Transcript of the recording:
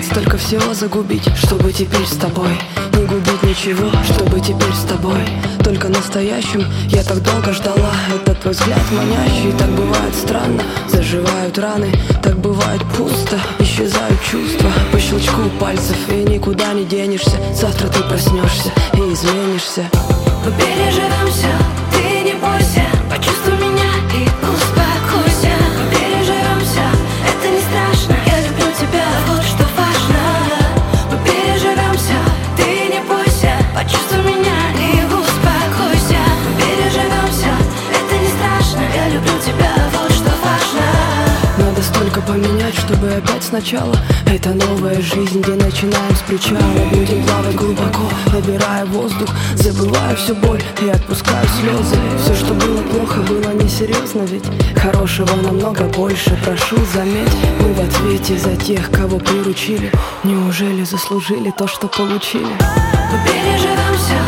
Столько всего загубить, чтобы теперь с тобой не губить ничего, чтобы теперь с тобой только настоящим. Я так долго ждала, этот твой взгляд манящий. Так бывает странно, заживают раны, так бывает пусто, исчезают чувства по щелчку пальцев, и никуда не денешься. Завтра ты проснешься и изменишься. Мы переживем все, ты не бойся, почувствуй меня и успокойся. Мы переживем все, это не страшно, я люблю тебя, вот что важно. Мы переживем все, ты не бойся, почувствуй меня и успокойся. Мы переживем все, это не страшно, я люблю тебя, вот что важно. Надо столько поменять, чтобы опять сначала. Это новая жизнь, где начинаем с причала. Будем плавать глубоко, набирая воздух, забывая всю боль и отпускаю слезы. Все, что было плохо, было несерьезно, ведь хорошего намного больше. Прошу, заметь, мы в ответе за тех, кого приручили. Неужели заслужили то, что получили? Мы переживем все,